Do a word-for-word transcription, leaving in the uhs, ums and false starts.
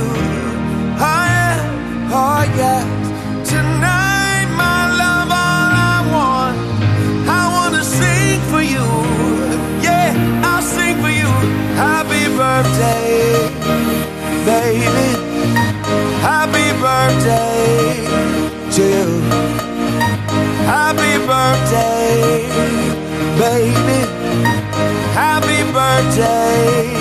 Oh yeah, oh yeah. Tonight, my love, all I want, I wanna sing for you. Yeah, I'll sing for you. Happy birthday, baby. Happy birthday to you. Happy birthday, baby. Happy birthday